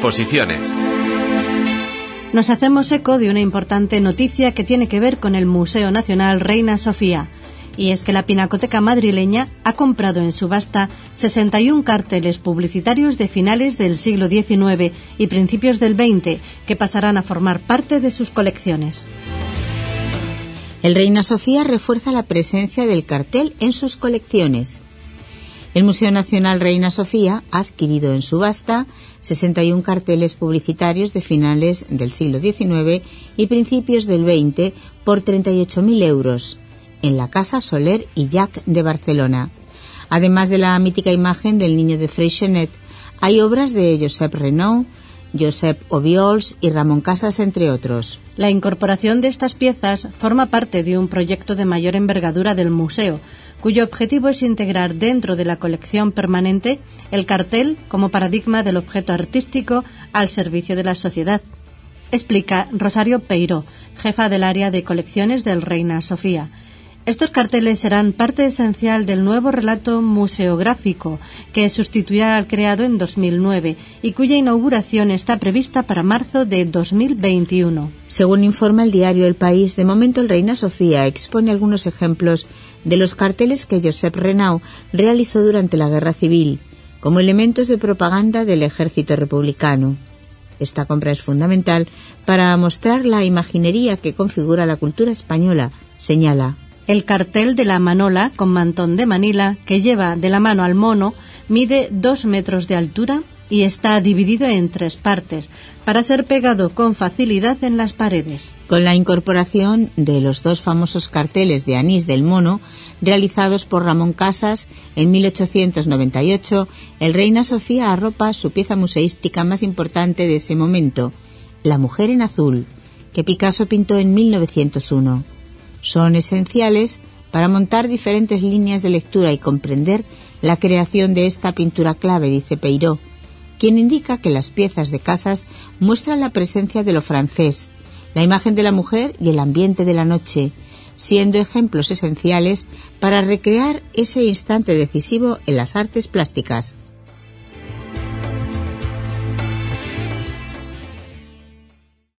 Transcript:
exposiciones. Nos hacemos eco de una importante noticia que tiene que ver con el Museo Nacional Reina Sofía. Y es que la Pinacoteca madrileña ha comprado en subasta 61 carteles publicitarios de finales del siglo XIX y principios del XX, que pasarán a formar parte de sus colecciones. El Reina Sofía refuerza la presencia del cartel en sus colecciones. El Museo Nacional Reina Sofía ha adquirido en subasta 61 carteles publicitarios de finales del siglo XIX y principios del XX por 38.000 euros en la Casa Soler i Llach de Barcelona. Además de la mítica imagen del niño de Freixenet, hay obras de Josep Renaud, Josep Obiols y Ramón Casas, entre otros. La incorporación de estas piezas forma parte de un proyecto de mayor envergadura del museo, cuyo objetivo es integrar dentro de la colección permanente el cartel como paradigma del objeto artístico al servicio de la sociedad. Explica Rosario Peiró, jefa del área de colecciones del Reina Sofía. Estos carteles serán parte esencial del nuevo relato museográfico que sustituirá al creado en 2009 y cuya inauguración está prevista para marzo de 2021. Según informa el diario El País, de momento el Reina Sofía expone algunos ejemplos de los carteles que Josep Renaud realizó durante la Guerra Civil, como elementos de propaganda del ejército republicano. Esta compra es fundamental para mostrar la imaginería que configura la cultura española, señala. El cartel de la manola con mantón de Manila, que lleva de la mano al mono, mide 2 metros de altura y está dividido en 3 partes, para ser pegado con facilidad en las paredes. Con la incorporación de los 2 famosos carteles de anís del mono, realizados por Ramón Casas en 1898, el Reina Sofía arropa su pieza museística más importante de ese momento, La mujer en azul, que Picasso pintó en 1901. Son esenciales para montar diferentes líneas de lectura y comprender la creación de esta pintura clave, dice Peiró, quien indica que las piezas de Casas muestran la presencia de lo francés, la imagen de la mujer y el ambiente de la noche, siendo ejemplos esenciales para recrear ese instante decisivo en las artes plásticas.